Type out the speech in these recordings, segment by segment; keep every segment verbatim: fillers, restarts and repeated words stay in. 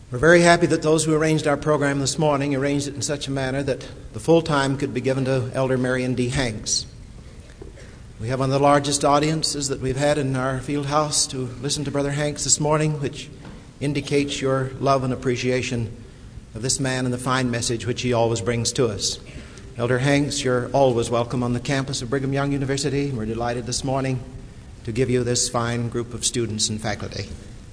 We're very happy that those who arranged our program this morning arranged it in such a manner that the full time could be given to Elder Marion D. Hanks. We have one of the largest audiences that we've had in our field house to listen to Brother Hanks this morning, which indicates your love and appreciation of this man and the fine message which he always brings to us. Elder Hanks, you're always welcome on the campus of Brigham Young University. We're delighted this morning to give you this fine group of students and faculty.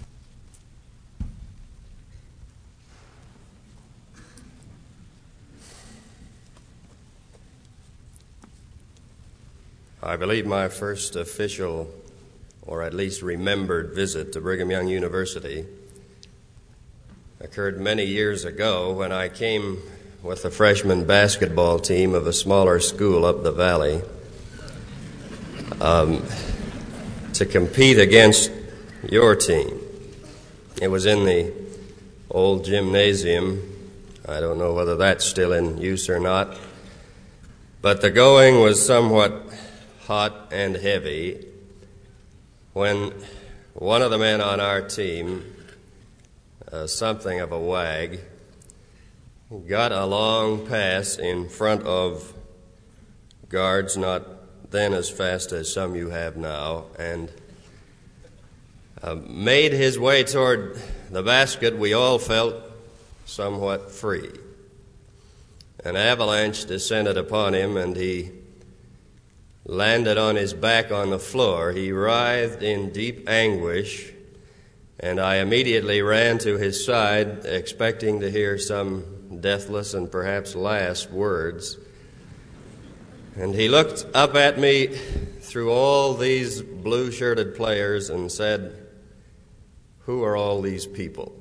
I believe my first official, or at least remembered, visit to Brigham Young University occurred many years ago when I came with the freshman basketball team of a smaller school up the valley um, to compete against your team. It was in the old gymnasium. I don't know whether that's still in use or not, but the going was somewhat hot and heavy when one of the men on our team, uh, something of a wag, got a long pass in front of guards, not then as fast as some you have now, and uh, made his way toward the basket. We all felt somewhat free. An avalanche descended upon him, and he landed on his back on the floor. He writhed in deep anguish, and I immediately ran to his side, expecting to hear some deathless and perhaps last words. And he looked up at me through all these blue-shirted players and said, "Who are all these people?"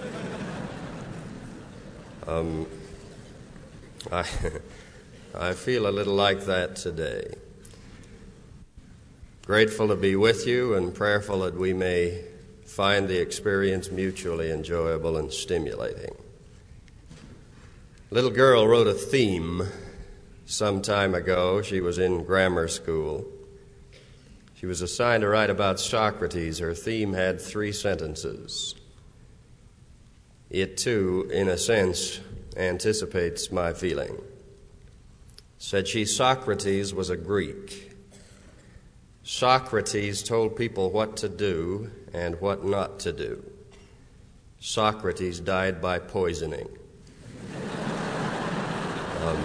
um, I, I feel a little like that today. Grateful to be with you and prayerful that we may find the experience mutually enjoyable and stimulating. A little girl wrote a theme some time ago. She was in grammar school. She was assigned to write about Socrates. Her theme had three sentences. It, too, in a sense, anticipates my feeling. Said she, Socrates was a Greek. Socrates told people what to do and what not to do. Socrates died by poisoning. um,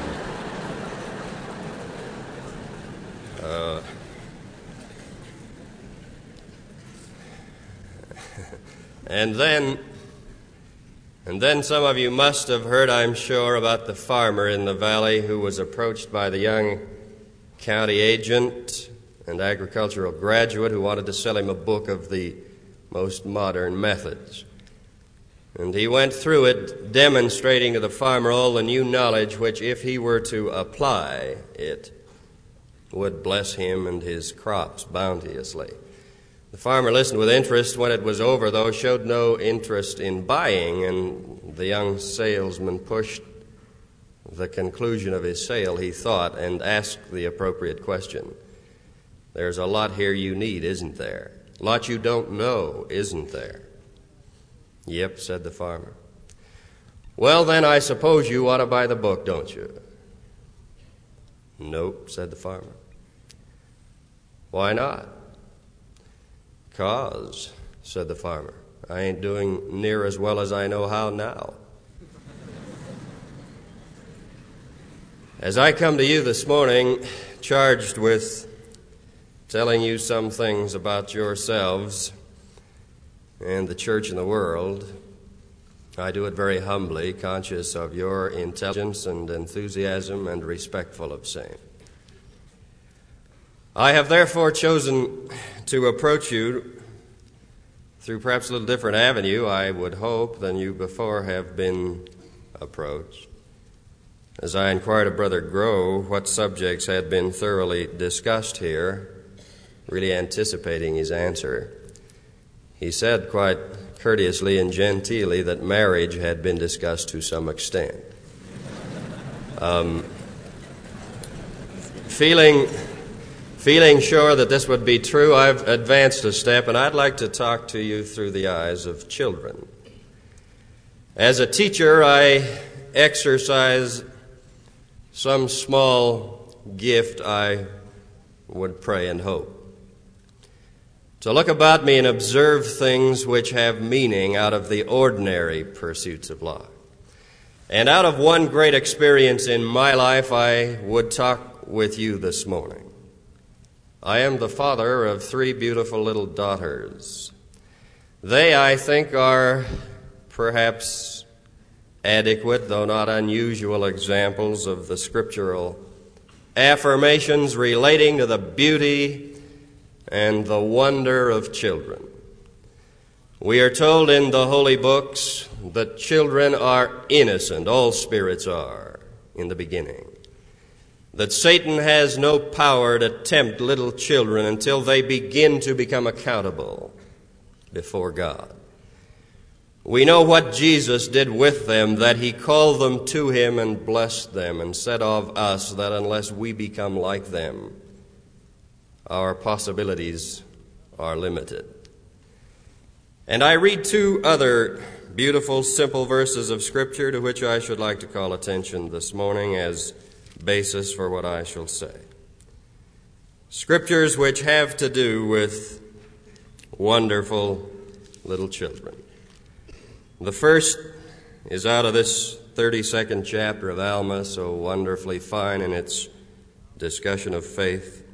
uh, and then, and then some of you must have heard, I'm sure, about the farmer in the valley who was approached by the young county agent and agricultural graduate who wanted to sell him a book of the most modern methods. And he went through it demonstrating to the farmer all the new knowledge which, if he were to apply it, would bless him and his crops bounteously. The farmer listened with interest. When it was over, though, showed no interest in buying, and the young salesman pushed the conclusion of his sale, he thought, and asked the appropriate question. There's a lot here you need, isn't there? A lot you don't know, isn't there? Yep, said the farmer. Well, then, I suppose you ought to buy the book, don't you? Nope, said the farmer. Why not? 'Cause, said the farmer, I ain't doing near as well as I know how now. As I come to you this morning, charged with telling you some things about yourselves and the church and the world, I do it very humbly, conscious of your intelligence and enthusiasm and respectful of same. I have therefore chosen to approach you through perhaps a little different avenue, I would hope, than you before have been approached. As I inquired of Brother Grove what subjects had been thoroughly discussed here, really anticipating his answer, he said quite courteously and genteelly that marriage had been discussed to some extent. Um, feeling, feeling sure that this would be true, I've advanced a step, and I'd like to talk to you through the eyes of children. As a teacher, I exercise some small gift, I would pray and hope. To look about me and observe things which have meaning out of the ordinary pursuits of life. And out of one great experience in my life, I would talk with you this morning. I am the father of three beautiful little daughters. They, I think, are perhaps adequate, though not unusual, examples of the scriptural affirmations relating to the beauty and the wonder of children. We are told in the holy books that children are innocent, all spirits are, in the beginning. That Satan has no power to tempt little children until they begin to become accountable before God. We know what Jesus did with them, that he called them to him and blessed them, and said of us that unless we become like them, our possibilities are limited. And I read two other beautiful, simple verses of Scripture to which I should like to call attention this morning as basis for what I shall say. Scriptures which have to do with wonderful little children. The first is out of this thirty-second chapter of Alma, so wonderfully fine in its discussion of faith.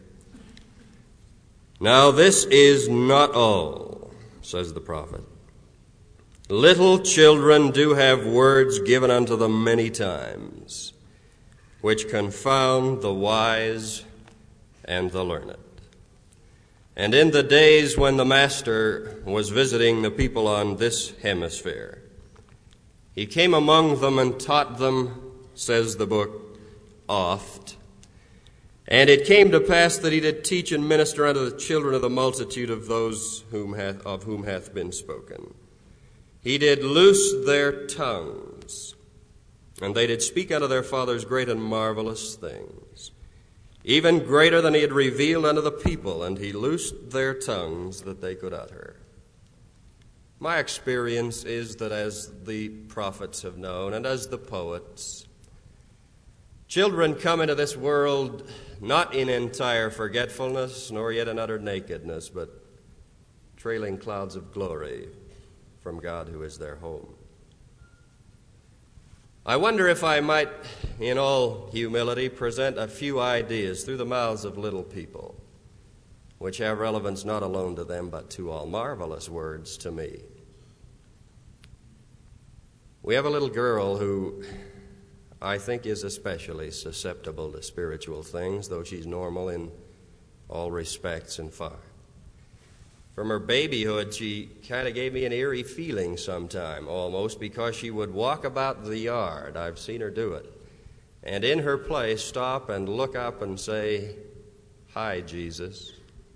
Now this is not all, says the prophet. Little children do have words given unto them many times, which confound the wise and the learned. And in the days when the Master was visiting the people on this hemisphere, he came among them and taught them, says the book, oft. And it came to pass that he did teach and minister unto the children of the multitude of those whom hath, of whom hath been spoken. He did loose their tongues, and they did speak unto their fathers great and marvelous things, even greater than he had revealed unto the people, and he loosed their tongues that they could utter. My experience is that as the prophets have known, and as the poets, children come into this world not in entire forgetfulness, nor yet in utter nakedness, but trailing clouds of glory from God who is their home. I wonder if I might, in all humility, present a few ideas through the mouths of little people, which have relevance not alone to them, but to all marvelous words to me. We have a little girl who I think is especially susceptible to spiritual things, though she's normal in all respects and fine. From her babyhood, she kind of gave me an eerie feeling sometime, almost, because she would walk about the yard. I've seen her do it. And in her place, stop and look up and say, "Hi, Jesus."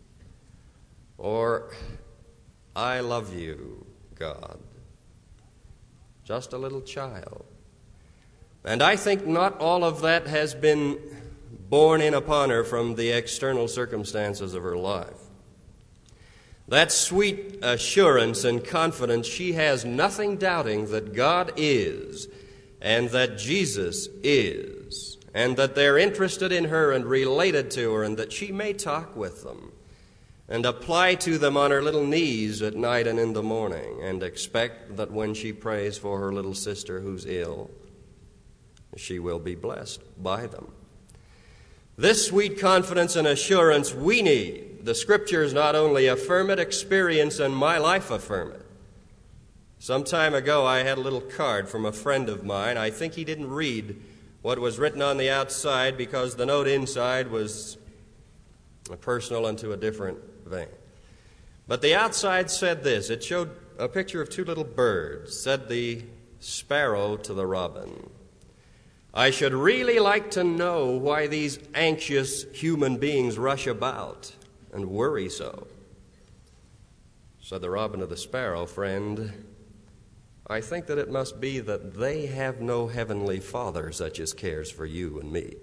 Or, "I love you, God." Just a little child. And I think not all of that has been borne in upon her from the external circumstances of her life. That sweet assurance and confidence she has, nothing doubting that God is and that Jesus is, and that they're interested in her and related to her, and that she may talk with them and apply to them on her little knees at night and in the morning, and expect that when she prays for her little sister who's ill, she will be blessed by them. This sweet confidence and assurance we need. The Scriptures not only affirm it, experience and my life affirm it. Some time ago, I had a little card from a friend of mine. I think he didn't read what was written on the outside because the note inside was personal and to a different vein. But the outside said this. It showed a picture of two little birds. Said the sparrow to the robin, "I should really like to know why these anxious human beings rush about and worry so." Said the robin to the sparrow, "Friend, I think that it must be that they have no heavenly Father such as cares for you and me."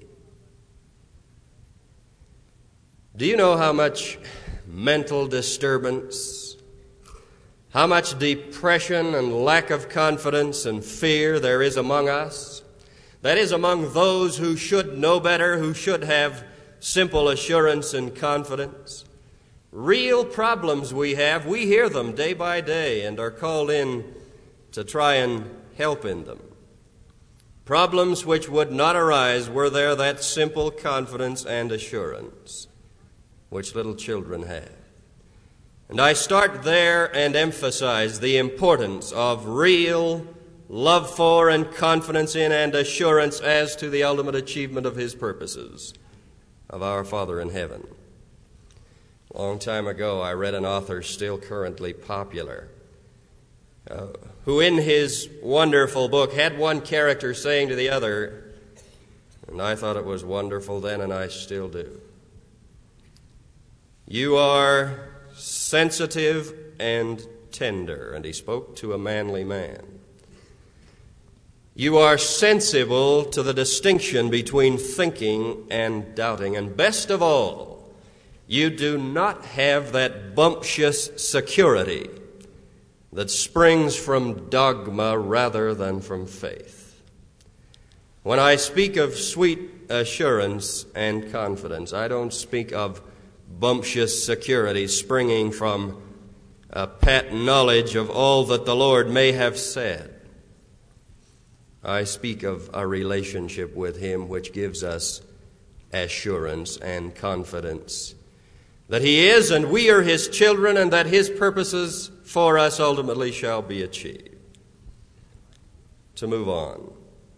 Do you know how much mental disturbance how much depression and lack of confidence and fear there is among us. That is, among those who should know better, who should have simple assurance and confidence. Real problems we have, we hear them day by day and are called in to try and help in them. Problems which would not arise were there that simple confidence and assurance which little children have. And I start there and emphasize the importance of real love for and confidence in and assurance as to the ultimate achievement of His purposes of our Father in heaven. A long time ago, I read an author still currently popular, uh, who in his wonderful book had one character saying to the other, and I thought it was wonderful then and I still do, "You are sensitive and tender," and he spoke to a manly man. "You are sensible to the distinction between thinking and doubting, and best of all, you do not have that bumptious security that springs from dogma rather than from faith." When I speak of sweet assurance and confidence, I don't speak of bumptious security springing from a pat knowledge of all that the Lord may have said. I speak of a relationship with Him which gives us assurance and confidence that He is and we are His children, and that His purposes for us ultimately shall be achieved. To move on,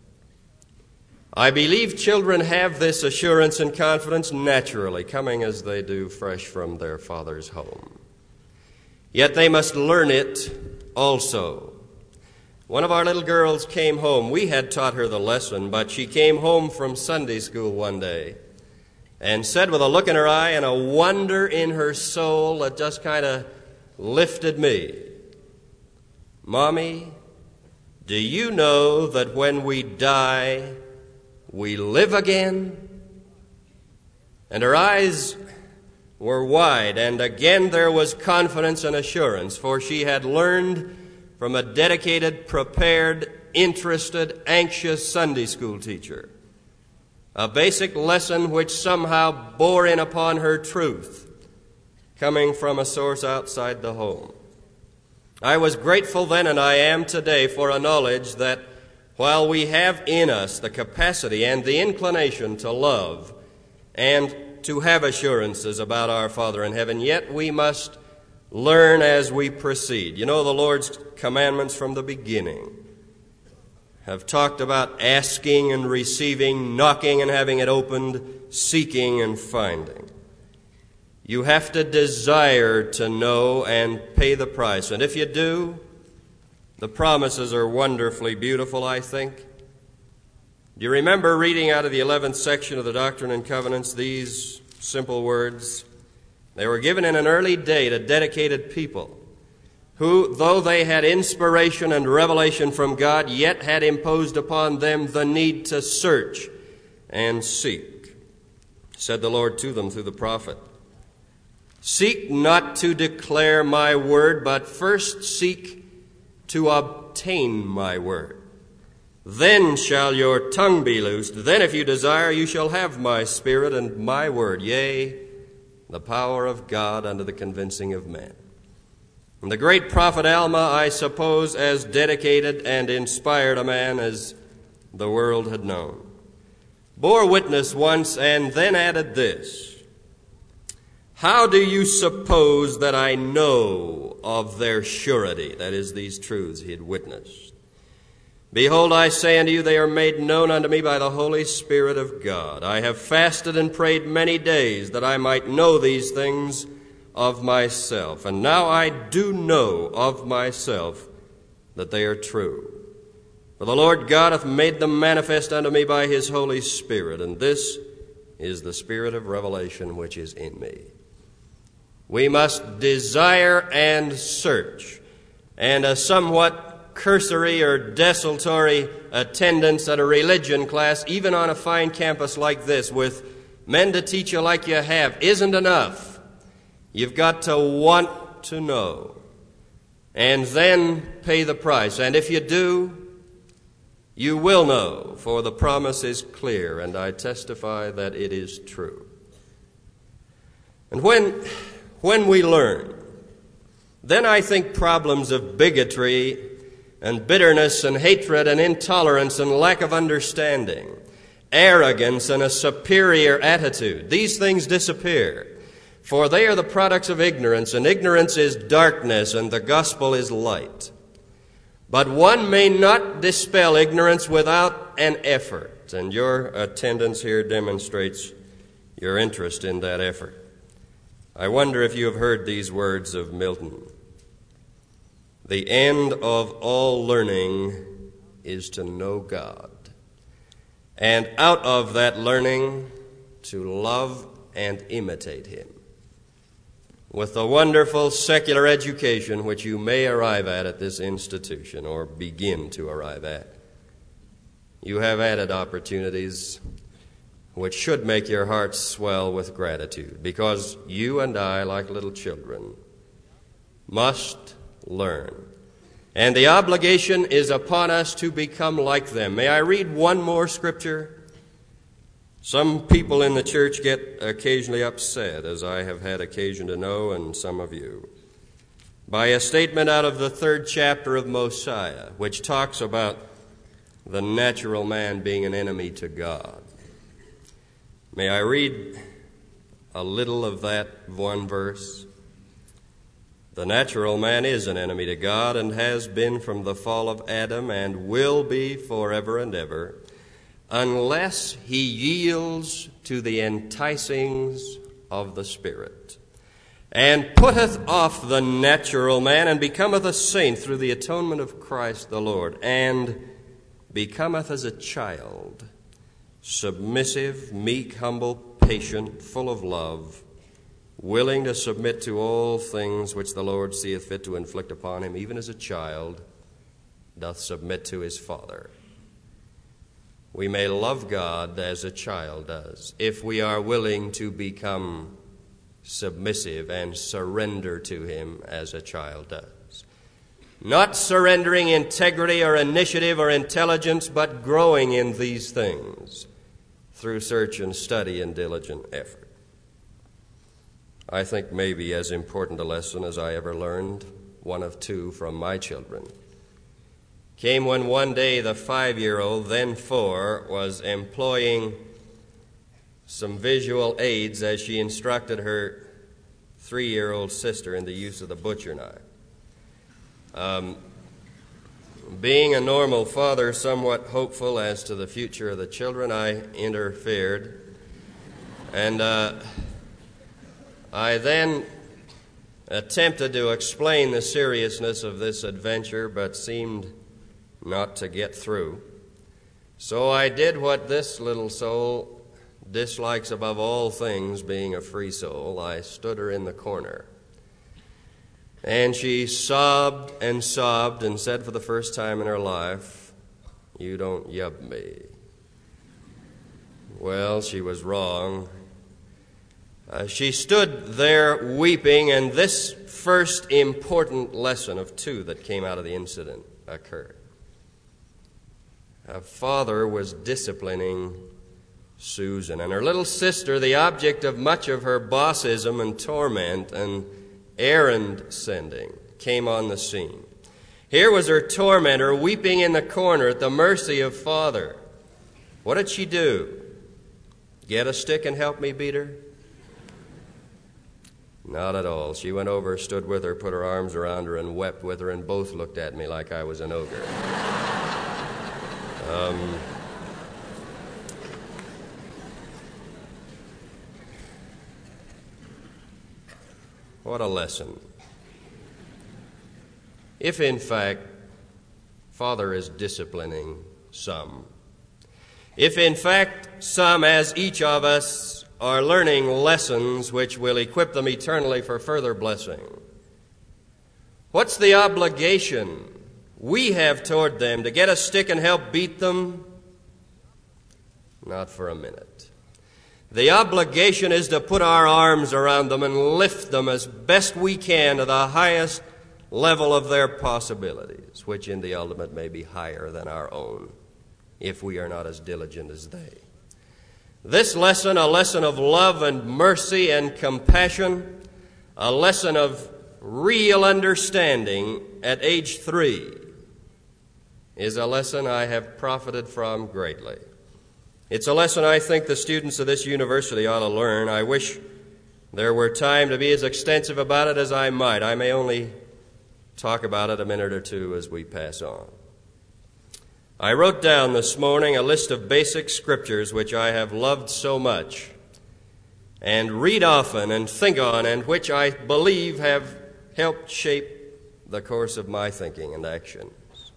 I believe children have this assurance and confidence naturally, coming as they do fresh from their father's home. Yet they must learn it also. One of our little girls came home. We had taught her the lesson, but she came home from Sunday school one day and said with a look in her eye and a wonder in her soul that just kind of lifted me, "Mommy, do you know that when we die, we live again?" And her eyes were wide, and again there was confidence and assurance, for she had learned from a dedicated, prepared, interested, anxious Sunday school teacher a basic lesson which somehow bore in upon her truth, coming from a source outside the home. I was grateful then, and I am today, for a knowledge that while we have in us the capacity and the inclination to love and to have assurances about our Father in heaven, yet we must learn as we proceed. You know, the Lord's commandments from the beginning have talked about asking and receiving, knocking and having it opened, seeking and finding. You have to desire to know and pay the price. And if you do, the promises are wonderfully beautiful, I think. Do you remember reading out of the eleventh section of the Doctrine and Covenants these simple words? They were given in an early day to dedicated people who, though they had inspiration and revelation from God, yet had imposed upon them the need to search and seek. Said the Lord to them through the prophet, "Seek not to declare my word, but first seek to obtain my word. Then shall your tongue be loosed. Then, if you desire, you shall have my spirit and my word, yea, the power of God unto the convincing of men." And the great prophet Alma, I suppose, as dedicated and inspired a man as the world had known, bore witness once and then added this, "How do you suppose that I know of their surety?" That is, these truths he had witnessed. "Behold, I say unto you, they are made known unto me by the Holy Spirit of God. I have fasted and prayed many days that I might know these things of myself. And now I do know of myself that they are true. For the Lord God hath made them manifest unto me by his Holy Spirit, and this is the spirit of revelation which is in me." We must desire and search, and a somewhat cursory or desultory attendance at a religion class, even on a fine campus like this, with men to teach you like you have, isn't enough. You've got to want to know. and then pay the price. And if you do, you will know, for the promise is clear, and I testify that it is true. And when, when we learn, then I think problems of bigotry and bitterness and hatred and intolerance and lack of understanding, arrogance and a superior attitude, these things disappear. For they are the products of ignorance, and ignorance is darkness, and the gospel is light. But one may not dispel ignorance without an effort, and your attendance here demonstrates your interest in that effort. I wonder if you have heard these words of Milton. The end of all learning is to know God, and out of that learning to love and imitate Him. With the wonderful secular education which you may arrive at at this institution or begin to arrive at, you have added opportunities which should make your hearts swell with gratitude, because you and I, like little children, must learn. And the obligation is upon us to become like them. May I read one more scripture? Some people in the church get occasionally upset, as I have had occasion to know, and some of you, by a statement out of the third chapter of Mosiah, which talks about the natural man being an enemy to God. May I read a little of that one verse? The natural man is an enemy to God, and has been from the fall of Adam, and will be forever and ever, unless he yields to the enticings of the Spirit, and putteth off the natural man, and becometh a saint through the atonement of Christ the Lord, and becometh as a child, submissive, meek, humble, patient, full of love, willing to submit to all things which the Lord seeth fit to inflict upon him, even as a child doth submit to his father. We may love God as a child does, if we are willing to become submissive and surrender to Him as a child does. Not surrendering integrity or initiative or intelligence, but growing in these things through search and study and diligent effort. I think maybe as important a lesson as I ever learned, one of two from my children, came when one day the five-year-old, then four, was employing some visual aids as she instructed her three-year-old sister in the use of the butcher knife. Um, being a normal father, somewhat hopeful as to the future of the children, I interfered. And uh, I then attempted to explain the seriousness of this adventure, but seemed not to get through. So I did what this little soul dislikes above all things, being a free soul. I stood her in the corner. And she sobbed and sobbed and said for the first time in her life, "You don't yub me." Well, she was wrong. Uh, she stood there weeping, and this first important lesson of two that came out of the incident occurred. Her father was disciplining Susan, and her little sister, the object of much of her bossism and torment and errand sending, came on the scene. Here was her tormentor weeping in the corner at the mercy of Father. What did she do? Get a stick and help me beat her? Not at all. She went over, stood with her, put her arms around her, and wept with her, and both looked at me like I was an ogre. Um, what a lesson. If, in fact, Father is disciplining some, if, in fact, some, as each of us, are learning lessons which will equip them eternally for further blessing, what's the obligation we have toward them? To get a stick and help beat them? Not for a minute. The obligation is to put our arms around them and lift them as best we can to the highest level of their possibilities, which in the ultimate may be higher than our own, if we are not as diligent as they. This lesson, a lesson of love and mercy and compassion, a lesson of real understanding at age three, is a lesson I have profited from greatly. It's a lesson I think the students of this university ought to learn. I wish there were time to be as extensive about it as I might. I may only talk about it a minute or two as we pass on. I wrote down this morning a list of basic scriptures which I have loved so much and read often and think on, and which I believe have helped shape the course of my thinking and actions.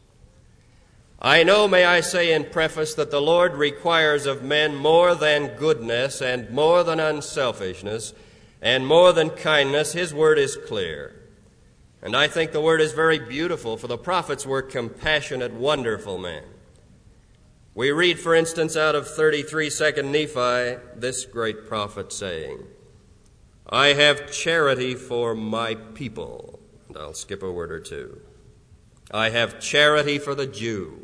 I know, may I say in preface, that the Lord requires of men more than goodness and more than unselfishness and more than kindness. His word is clear. And I think the word is very beautiful, for the prophets were compassionate, wonderful men. We read, for instance, out of thirty-three, Second Nephi, this great prophet saying, I have charity for my people. And I'll skip a word or two. I have charity for the Jew.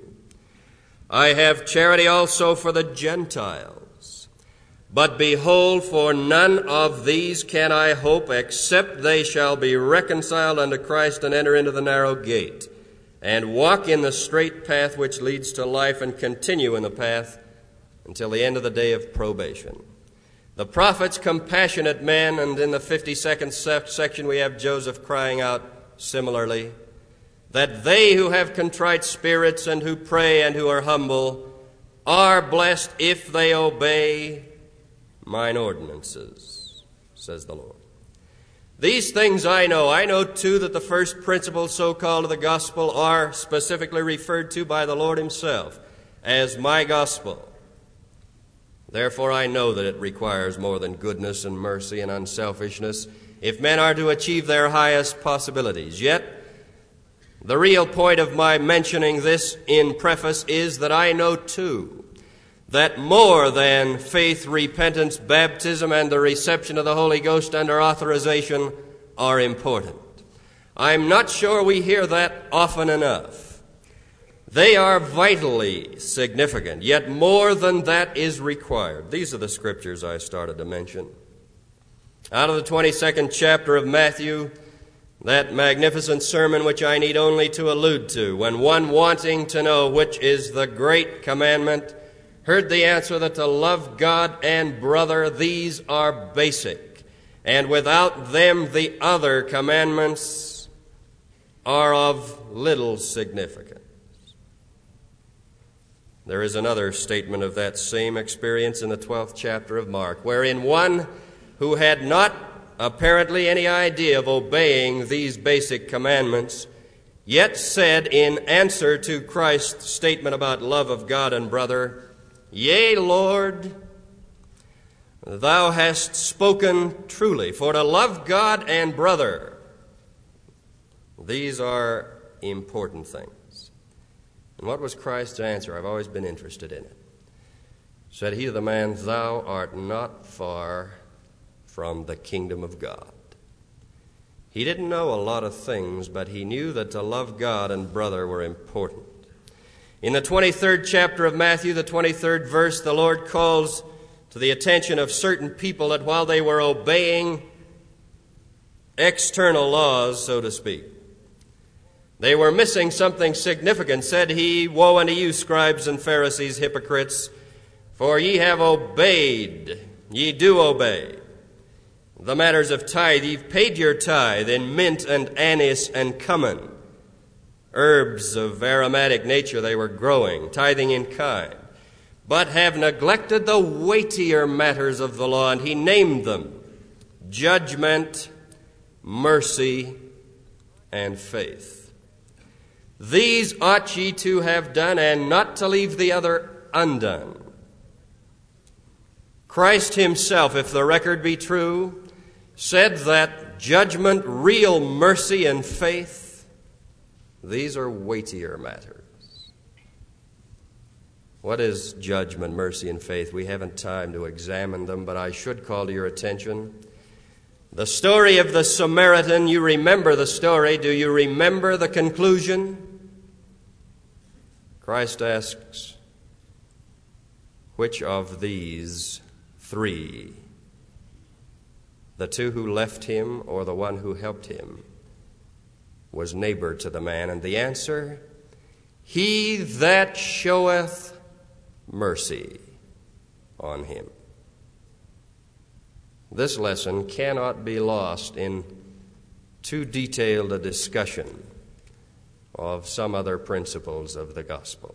I have charity also for the Gentiles. But behold, for none of these can I hope, except they shall be reconciled unto Christ and enter into the narrow gate, and walk in the straight path which leads to life, and continue in the path until the end of the day of probation. The prophets, compassionate men, and in the fifty-second section we have Joseph crying out similarly, that they who have contrite spirits and who pray and who are humble are blessed if they obey mine ordinances, says the Lord. These things I know. I know, too, that the first principles so-called of the gospel are specifically referred to by the Lord himself as my gospel. Therefore, I know that it requires more than goodness and mercy and unselfishness if men are to achieve their highest possibilities. Yet, the real point of my mentioning this in preface is that I know, too, that more than faith, repentance, baptism, and the reception of the Holy Ghost under authorization are important. I'm not sure we hear that often enough. They are vitally significant, yet more than that is required. These are the scriptures I started to mention. Out of the twenty-second chapter of Matthew, that magnificent sermon which I need only to allude to, when one wanting to know which is the great commandment heard the answer that to love God and brother, these are basic, and without them the other commandments are of little significance. There is another statement of that same experience in the twelfth chapter of Mark, wherein one who had not apparently any idea of obeying these basic commandments, yet said in answer to Christ's statement about love of God and brother, Yea, Lord, thou hast spoken truly, for to love God and brother, these are important things. And what was Christ's answer? I've always been interested in it. Said he to the man, Thou art not far from the kingdom of God. He didn't know a lot of things, but he knew that to love God and brother were important. In the twenty-third chapter of Matthew, the twenty-third verse, the Lord calls to the attention of certain people that while they were obeying external laws, so to speak, they were missing something significant. Said he, Woe unto you, scribes and Pharisees, hypocrites, for ye have obeyed, ye do obey, the matters of tithe. You've paid your tithe in mint and anise and cumin, herbs of aromatic nature they were growing, tithing in kind, but have neglected the weightier matters of the law, and he named them judgment, mercy, and faith. These ought ye to have done, and not to leave the other undone. Christ himself, if the record be true, said that judgment, real mercy, and faith, these are weightier matters. What is judgment, mercy, and faith? We haven't time to examine them, but I should call to your attention The story of the Samaritan, you remember the story. Do you remember the conclusion? Christ asks, which of these three, the two who left him or the one who helped him, was neighbor to the man? And the answer, he that showeth mercy on him. This lesson cannot be lost in too detailed a discussion of some other principles of the gospel.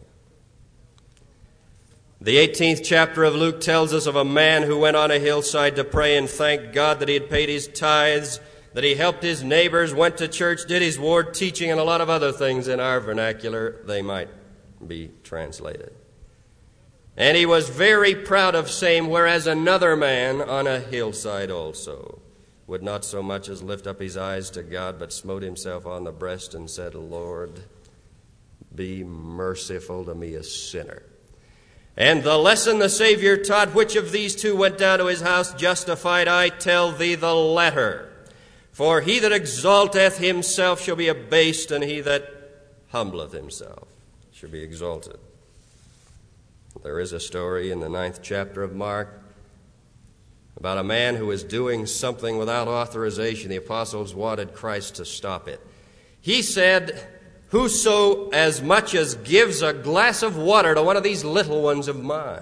The eighteenth chapter of Luke tells us of a man who went on a hillside to pray and thank God that he had paid his tithes, that he helped his neighbors, went to church, did his ward teaching, and a lot of other things in our vernacular they might be translated. And he was very proud of same, whereas another man on a hillside also would not so much as lift up his eyes to God, but smote himself on the breast and said, Lord, be merciful to me, a sinner. And the lesson the Savior taught, which of these two went down to his house justified? I tell thee the latter. For he that exalteth himself shall be abased, and he that humbleth himself shall be exalted. There is a story in the ninth chapter of Mark about a man who was doing something without authorization. The apostles wanted Christ to stop it. He said, whoso as much as gives a glass of water to one of these little ones of mine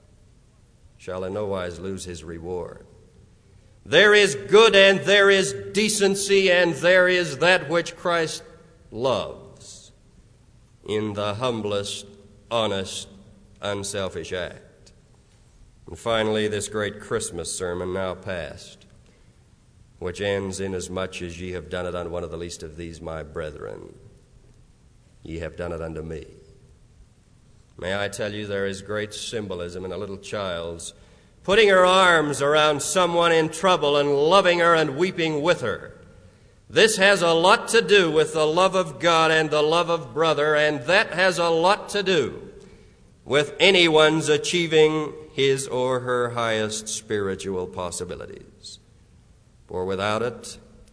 shall in no wise lose his reward. There is good and there is decency and there is that which Christ loves in the humblest, honest, unselfish act. And finally, this great Christmas sermon now past, which ends, inasmuch as ye have done it unto one of the least of these my brethren, ye have done it unto me. May I tell you, there is great symbolism in a little child's putting her arms around someone in trouble and loving her and weeping with her. This has a lot to do with the love of God and the love of brother, and that has a lot to do with anyone's achieving his or her highest spiritual possibilities. For without it,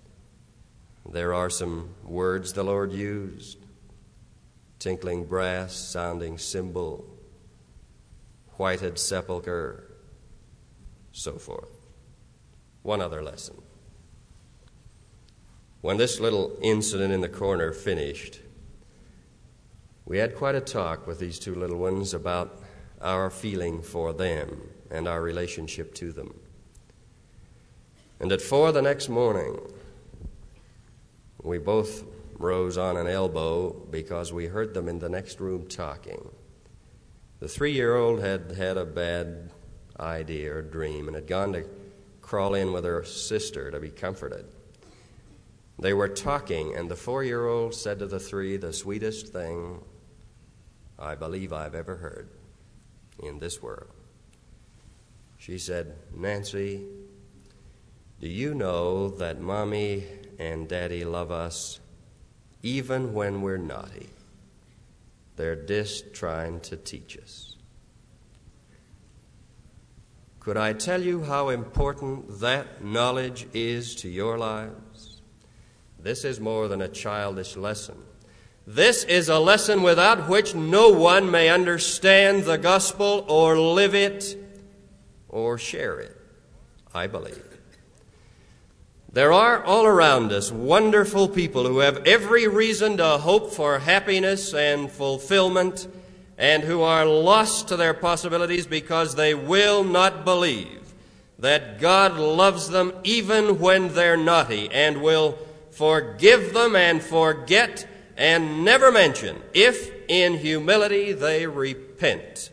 there are some words the Lord used: tinkling brass, sounding cymbal, whited sepulchre, so forth. One other lesson. When this little incident in the corner finished, we had quite a talk with these two little ones about our feeling for them and our relationship to them. And at four the next morning, we both rose on an elbow because we heard them in the next room talking. The three-year-old had had a bad idea or dream and had gone to crawl in with her sister to be comforted. They were talking, and the four-year-old said to the three the sweetest thing I believe I've ever heard in this world. She said, Nancy, do you know that Mommy and Daddy love us even when we're naughty? They're just trying to teach us. Could I tell you how important that knowledge is to your lives? This is more than a childish lesson. This is a lesson without which no one may understand the gospel or live it or share it, I believe. There are all around us wonderful people who have every reason to hope for happiness and fulfillment, and who are lost to their possibilities because they will not believe that God loves them even when they're naughty, and will forgive them and forget and never mention if in humility they repent,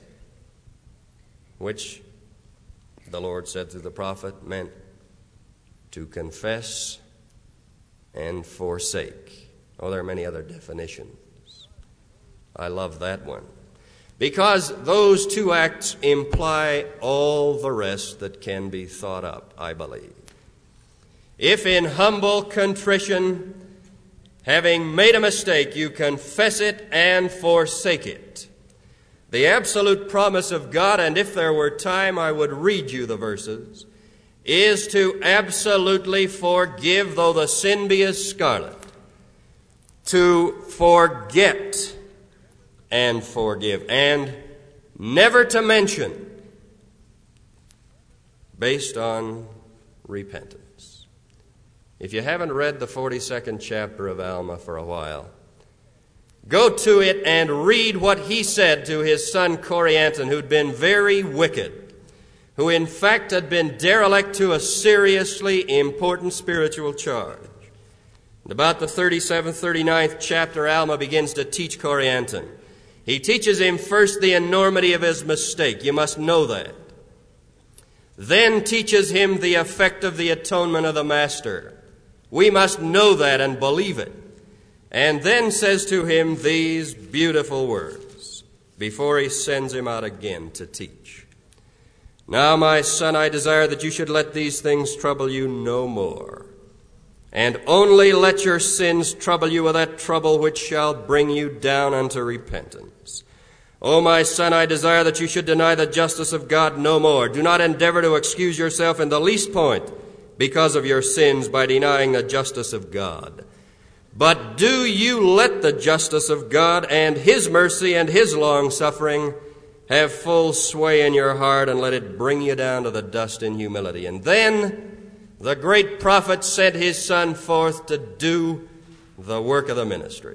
which the Lord said through the prophet meant to confess and forsake. Oh, there are many other definitions. I love that one, because those two acts imply all the rest that can be thought up, I believe. If in humble contrition, having made a mistake, you confess it and forsake it, the absolute promise of God, and if there were time, I would read you the verses, is to absolutely forgive, though the sin be as scarlet, to forget and forgive, and never to mention, based on repentance. If you haven't read the forty-second chapter of Alma for a while, go to it and read what he said to his son Corianton, who'd been very wicked, who in fact had been derelict to a seriously important spiritual charge. And about the thirty-seventh, thirty-ninth chapter, Alma begins to teach Corianton. He teaches him first the enormity of his mistake. You must know that. Then teaches him the effect of the atonement of the Master. We must know that and believe it. And then says to him these beautiful words before he sends him out again to teach. Now, my son, I desire that you should let these things trouble you no more, and only let your sins trouble you with that trouble which shall bring you down unto repentance. O my son, I desire that you should deny the justice of God no more. Do not endeavor to excuse yourself in the least point because of your sins by denying the justice of God. But do you let the justice of God and his mercy and his long-suffering have full sway in your heart, and let it bring you down to the dust in humility. And then the great prophet sent his son forth to do the work of the ministry.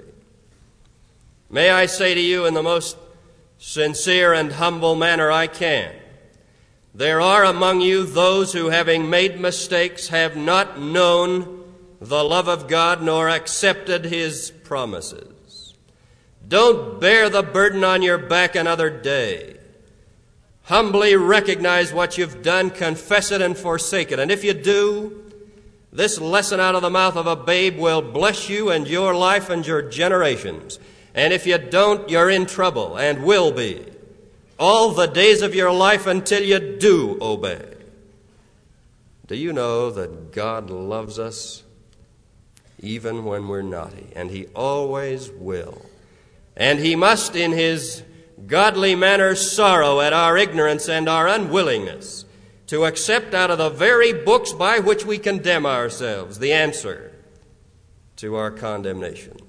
May I say to you in the most sincere and humble manner I can, there are among you those who, having made mistakes, have not known the love of God nor accepted his promises. Don't bear the burden on your back another day. Humbly recognize what you've done, confess it, and forsake it. And if you do, this lesson out of the mouth of a babe will bless you and your life and your generations. And if you don't, you're in trouble and will be all the days of your life until you do obey. Do you know that God loves us even when we're naughty? And he always will. And he must, in his godly manner, sorrow at our ignorance and our unwillingness to accept out of the very books by which we condemn ourselves the answer to our condemnation.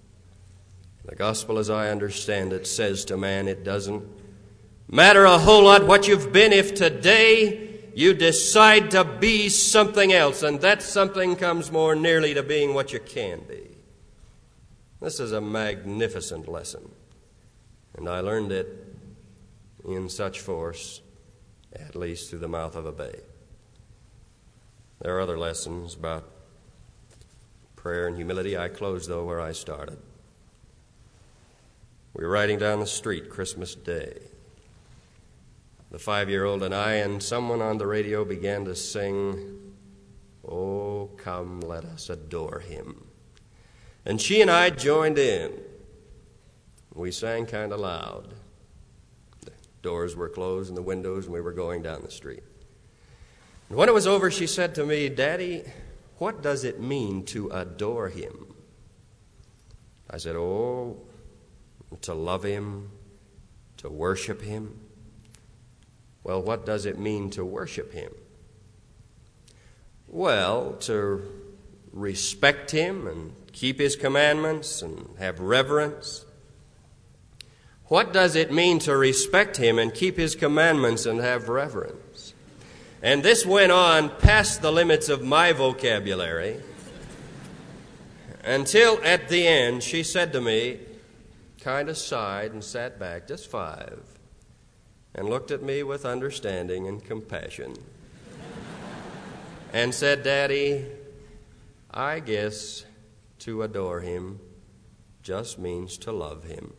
The gospel, as I understand it, says to man, it doesn't matter a whole lot what you've been if today you decide to be something else, and that something comes more nearly to being what you can be. This is a magnificent lesson, and I learned it in such force, at least through the mouth of a babe. There are other lessons about prayer and humility. I close, though, where I started. We were riding down the street Christmas Day, the five-year-old and I, and someone on the radio began to sing, "Oh, come, let us adore him." And she and I joined in. We sang kind of loud. The doors were closed and the windows, and we were going down the street. And when it was over, she said to me, "Daddy, what does it mean to adore him?" I said, "Oh, to love him, to worship him." Well, what does it mean to worship him? Well, to respect him and keep his commandments and have reverence. What does it mean to respect him and keep his commandments and have reverence? And this went on past the limits of my vocabulary until at the end she said to me, kind of sighed and sat back, just five, and looked at me with understanding and compassion and said, "Daddy, I guess to adore him just means to love him."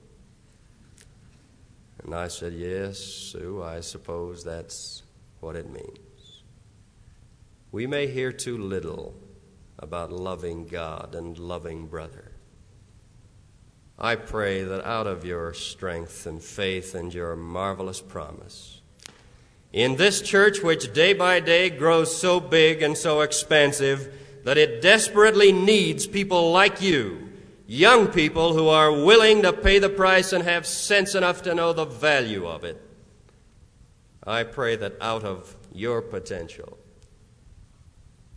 And I said, "Yes, Sue, I suppose that's what it means." We may hear too little about loving God and loving brother. I pray that out of your strength and faith and your marvelous promise, in this church which day by day grows so big and so expansive that it desperately needs people like you, young people who are willing to pay the price and have sense enough to know the value of it, I pray that out of your potential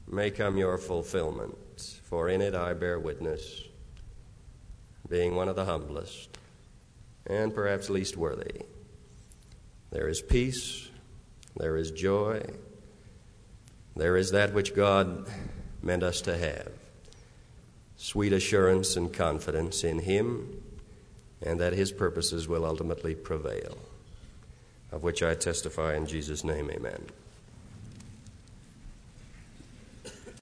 may come your fulfillment, for in it I bear witness, being one of the humblest and perhaps least worthy. There is peace, there is joy, there is that which God meant us to have, sweet assurance and confidence in Him, and that His purposes will ultimately prevail, of which I testify in Jesus' name, amen.